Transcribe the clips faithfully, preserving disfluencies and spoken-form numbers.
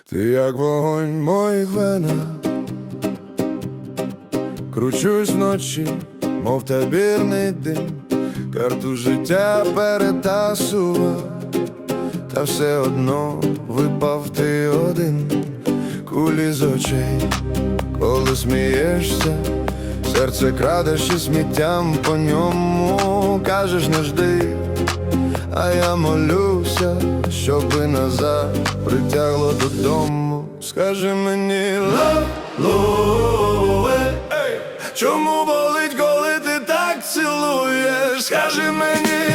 Ти як вогонь в моїх венах, кручусь вночі, мов табірний дим, карту життя перетасував, та все одно випав ти один. Кулі з очей, коли смієшся, серце крадеш і сміттям по ньому. Кажеш, не жди, а я молюся, щоби назад притягло додому. Скажи мені, лалуе, чому болить, коли ти так цілуєш? Скажи мені,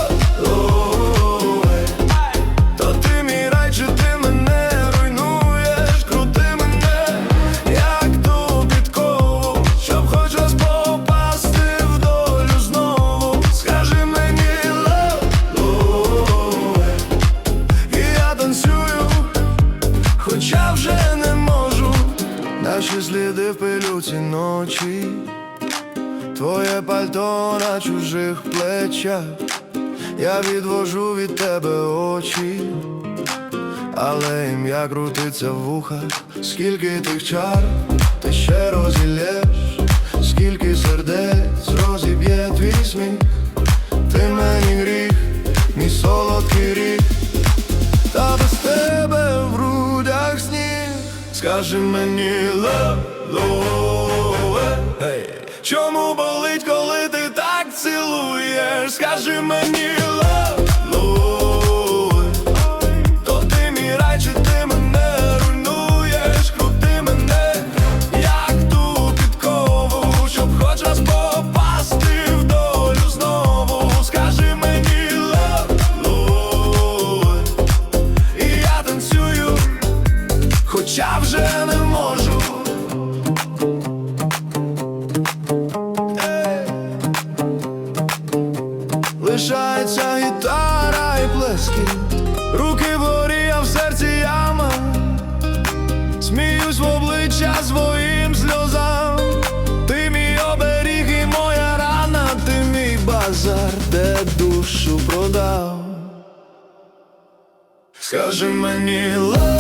лалуе, то ти мій рай, чи ти мене руйнуєш? Крути мене, як ту підкову, щоб хоч раз попасти в долю знову. Скажи мені, лалуе, і я танцюю, хоча вже не можу. Наші сліди в пилюці ночі, твоє пальто на чужих плечах. Я відвожу від тебе очі, але ім'я крутиться в вухах. Скільки тих чар ти ще розілєш, скільки сердець розіб'є твій сміх. Ти мені гріх, мій солодкий рік, та без тебе в грудях сніг. Скажи мені, лалуе, чому болить, коли ти так цілуєш? Скажи мені, лалуе, то ти мій рай, чи ти мене руйнуєш? Крути мене, як ту підкову, щоб хоч раз попасти в долю знову. Скажи мені, лалуе, і я танцюю, хоча вже не можу. Лишається гітара і плески, руки вгорі, а в серці яма. Сміюсь в обличчя своїм сльозам. Ти мій оберіг і моя рана, ти мій базар, де душу продав. Скажи мені,